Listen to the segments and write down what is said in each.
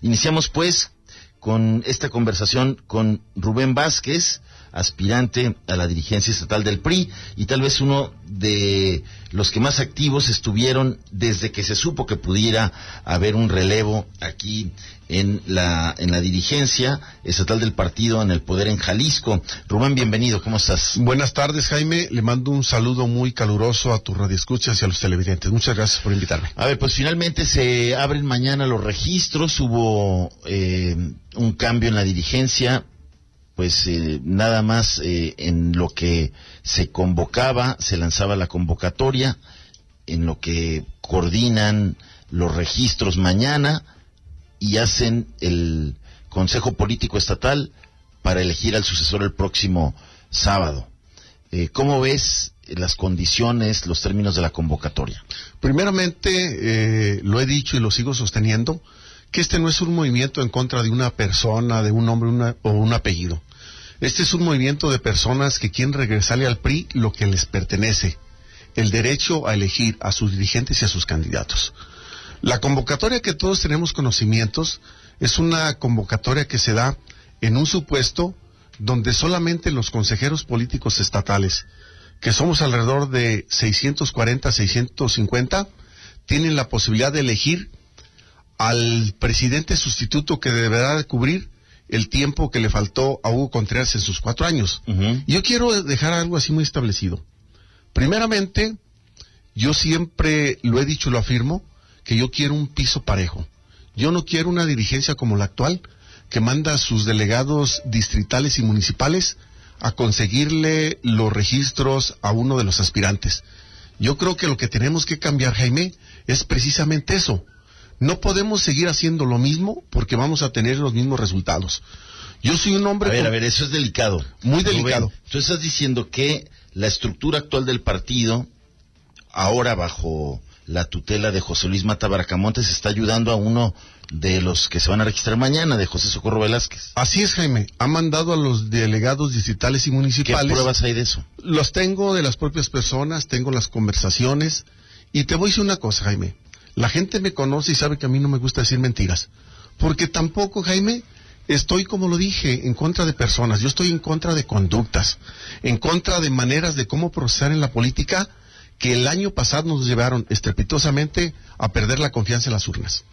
Iniciamos pues con esta conversación con Rubén Vázquez, aspirante a la dirigencia estatal del PRI, y tal vez uno de los que más activos estuvieron desde que se supo que pudiera haber un relevo aquí en la dirigencia estatal del partido en el poder en Jalisco. Rubén, bienvenido, ¿cómo estás? Buenas tardes, Jaime, le mando un saludo muy caluroso a tus radioescuchas y a los televidentes. Muchas gracias por invitarme. A ver, pues finalmente se abren mañana los registros, hubo un cambio en la dirigencia. Pues nada más en lo que se convocaba, se lanzaba la convocatoria, en lo que coordinan los registros mañana y hacen el Consejo Político Estatal para elegir al sucesor el próximo sábado. ¿Cómo ves las condiciones, los términos de la convocatoria? Primeramente, lo he dicho y lo sigo sosteniendo, que este no es un movimiento en contra de una persona, de un nombre o un apellido. Este es un movimiento de personas que quieren regresarle al PRI lo que les pertenece, el derecho a elegir a sus dirigentes y a sus candidatos. La convocatoria que todos tenemos conocimientos es una convocatoria que se da en un supuesto donde solamente los consejeros políticos estatales, que somos alrededor de 640, 650, tienen la posibilidad de elegir al presidente sustituto que deberá de cubrir el tiempo que le faltó a Hugo Contreras en sus 4 años. Yo quiero dejar algo así muy establecido. Primeramente, yo siempre lo he dicho y lo afirmo, que yo quiero un piso parejo. Yo no quiero una dirigencia como la actual, que manda a sus delegados distritales y municipales a conseguirle los registros a uno de los aspirantes. Yo creo que lo que tenemos que cambiar, Jaime, es precisamente eso. No podemos seguir haciendo lo mismo porque vamos a tener los mismos resultados. Yo soy un hombre... A ver, eso es delicado. Muy delicado. Rubén, tú estás diciendo que la estructura actual del partido, ahora bajo la tutela de José Luis Mata Bracamontes, está ayudando a uno de los que se van a registrar mañana, de José Socorro Velázquez. Así es, Jaime. Ha mandado a los delegados distritales y municipales... ¿Qué pruebas hay de eso? Los tengo de las propias personas, tengo las conversaciones, y te voy a decir una cosa, Jaime. La gente me conoce y sabe que a mí no me gusta decir mentiras. Porque tampoco, Jaime, estoy, como lo dije, en contra de personas. Yo estoy en contra de conductas, en contra de maneras de cómo procesar en la política que el año pasado nos llevaron estrepitosamente a perder la confianza en las urnas.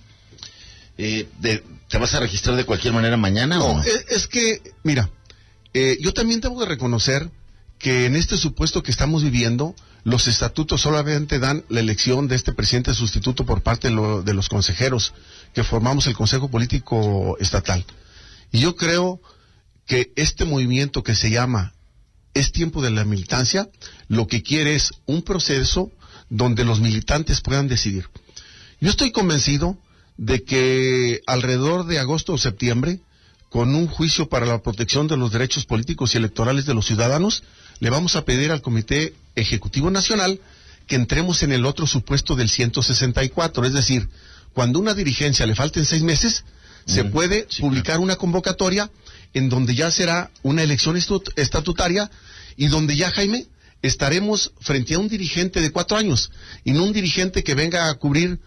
¿Te vas a registrar de cualquier manera mañana? No, ¿o no? Es que, mira, yo también debo de reconocer que en este supuesto que estamos viviendo, los estatutos solamente dan la elección de este presidente sustituto por parte de los consejeros que formamos el Consejo Político Estatal. Y yo creo que este movimiento que se llama Es Tiempo de la Militancia, lo que quiere es un proceso donde los militantes puedan decidir. Yo estoy convencido de que alrededor de agosto o septiembre, con un juicio para la protección de los derechos políticos y electorales de los ciudadanos, le vamos a pedir al Comité Ejecutivo Nacional que entremos en el otro supuesto del 164, es decir, cuando una dirigencia le falten 6 meses, se puede publicar una convocatoria en donde ya será una elección estatutaria y donde ya, Jaime, estaremos frente a un dirigente de 4 años y no un dirigente que venga a cubrir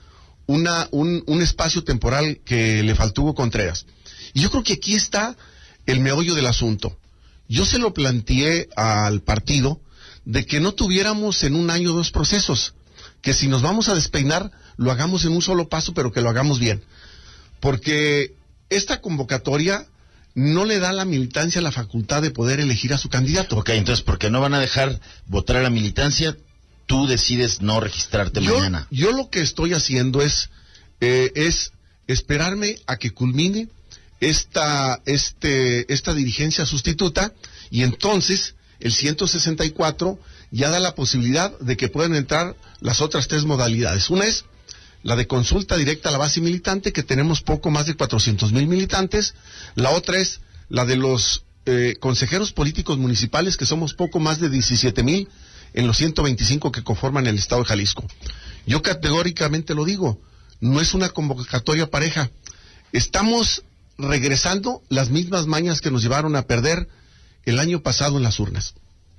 un espacio temporal que le faltó Hugo Contreras. Y yo creo que aquí está el meollo del asunto. Yo se lo planteé al partido de que no tuviéramos en un año 2 procesos, que si nos vamos a despeinar, lo hagamos en un solo paso, pero que lo hagamos bien. Porque esta convocatoria no le da a la militancia la facultad de poder elegir a su candidato. Ok, entonces, porque no van a dejar votar a la militancia, tú decides no registrarte mañana. Yo lo que estoy haciendo es esperarme a que culmine esta dirigencia sustituta, y entonces el 164 ya da la posibilidad de que puedan entrar las otras 3 modalidades. Una es la de consulta directa a la base militante, que tenemos poco más de 400,000 militantes. La otra es la de los consejeros políticos municipales, que somos poco más de 17,000 en los 125 que conforman el estado de Jalisco. Yo categóricamente lo digo, no es una convocatoria pareja. Estamos regresando las mismas mañas que nos llevaron a perder el año pasado en las urnas.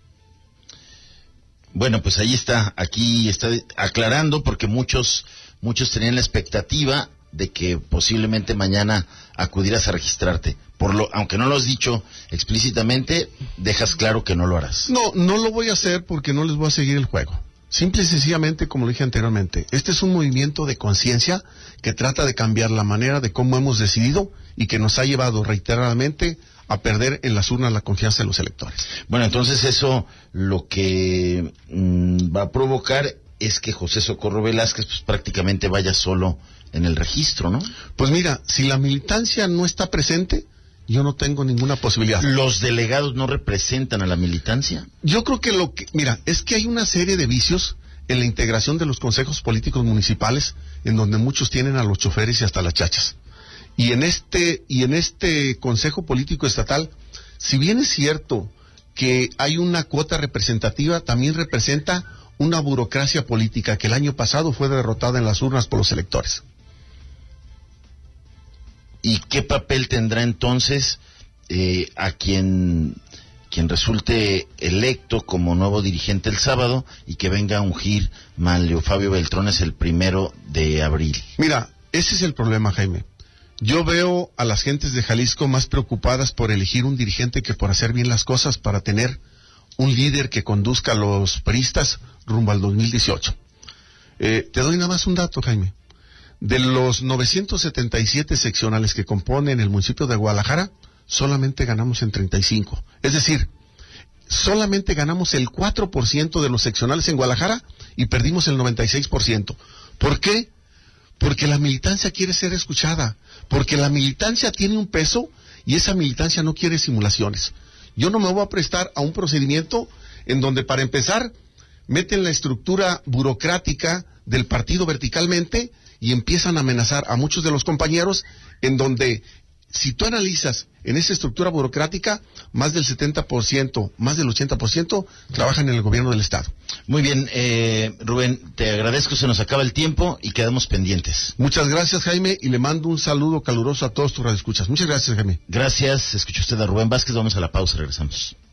Bueno, pues ahí está, aquí está aclarando, porque muchos tenían la expectativa de que posiblemente mañana acudieras a registrarte. Aunque no lo has dicho explícitamente, dejas claro que no lo harás. No lo voy a hacer porque no les voy a seguir el juego. Simple y sencillamente, como lo dije anteriormente, este es un movimiento de conciencia que trata de cambiar la manera de cómo hemos decidido y que nos ha llevado reiteradamente a perder en las urnas la confianza de los electores. Bueno, entonces eso lo que va a provocar es que José Socorro Velázquez pues prácticamente vaya solo en el registro, ¿no? Pues mira, si la militancia no está presente, yo no tengo ninguna posibilidad. ¿Los delegados no representan a la militancia? Yo creo que mira, es que hay una serie de vicios en la integración de los consejos políticos municipales, en donde muchos tienen a los choferes y hasta las chachas. Y en este Consejo Político Estatal, si bien es cierto que hay una cuota representativa, también representa una burocracia política que el año pasado fue derrotada en las urnas por los electores. ¿Y qué papel tendrá entonces a quien resulte electo como nuevo dirigente el sábado y que venga a ungir Manlio Fabio Beltrones el 1 de abril? Mira, ese es el problema, Jaime. Yo veo a las gentes de Jalisco más preocupadas por elegir un dirigente que por hacer bien las cosas para tener un líder que conduzca a los priistas rumbo al 2018. Te doy nada más un dato, Jaime. De los 977 seccionales que componen el municipio de Guadalajara, solamente ganamos en 35. Es decir, solamente ganamos el 4% de los seccionales en Guadalajara y perdimos el 96%. ¿Por qué? Porque la militancia quiere ser escuchada, porque la militancia tiene un peso y esa militancia no quiere simulaciones. Yo no me voy a prestar a un procedimiento en donde, para empezar, meten la estructura burocrática del partido verticalmente y empiezan a amenazar a muchos de los compañeros, en donde, si tú analizas en esa estructura burocrática, más del 70%, más del 80% trabajan en el gobierno del Estado. Muy bien, Rubén, te agradezco, se nos acaba el tiempo y quedamos pendientes. Muchas gracias, Jaime, y le mando un saludo caluroso a todos tus radioescuchas. Muchas gracias, Jaime. Gracias, escucha usted a Rubén Vázquez, vamos a la pausa, regresamos.